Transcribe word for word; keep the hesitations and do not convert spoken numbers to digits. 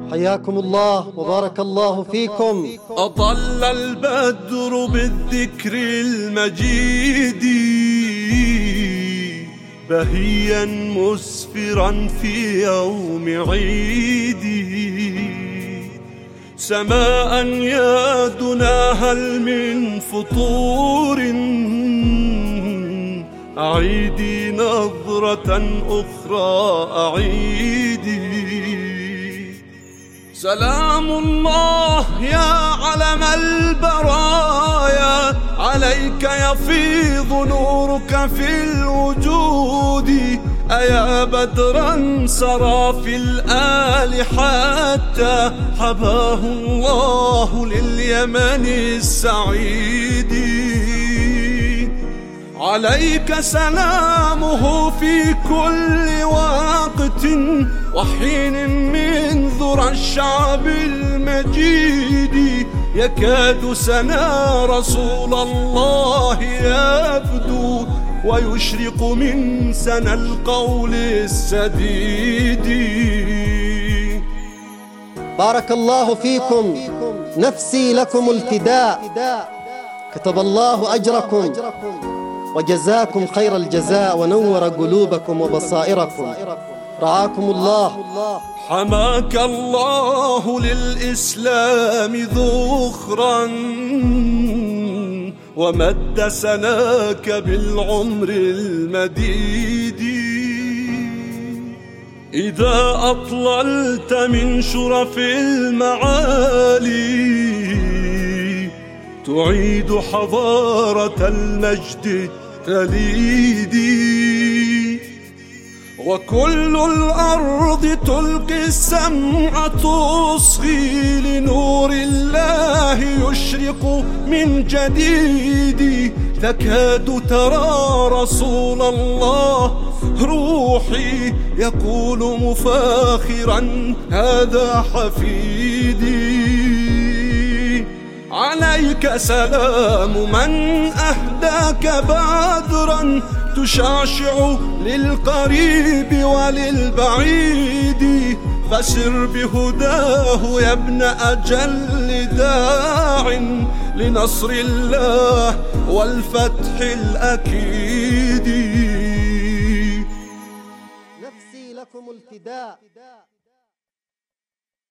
حياكم الله وبارك الله فيكم. أطل البدر بالذكر المجيد بهيا مسفرا في يوم عيدي، سماء يا دنا هل من فطور أعيدي نظرة أخرى أعيدي. سلام الله يا علم البرايا، عليك يفيض نورك في الوجود. أيا بدرا سرى في الآل حتى حباه الله لليمن السعيد. عليك سلامه في كل وقت وحين من ذرى الشعب المجيد. يكاد سنا رسول الله يبدو ويشرق من سنا القول السديد. بارك الله فيكم، نفسي لكم الفداء، كتب الله أجركم وجزاكم خير الجزاء ونور قلوبكم وبصائركم، رعاكم الله. حماك الله للإسلام ذخرا ومد سناك بالعمر المديد. إذا أطللت من شرف المعالي تعيد حضارة المجد التليد. وكل الأرض تلقي السمع تصغي لنور الله يشرق من جديد. تكاد ترى رسول الله روحي يقول مفاخرا هذا حفيدي. عليك سلام من أهداك بدرا تشعشع للقريب وللبعيد. فسر بهداه يا ابن أجل داع لنصر الله والفتح الأكيد. نفسي لكم الفداء.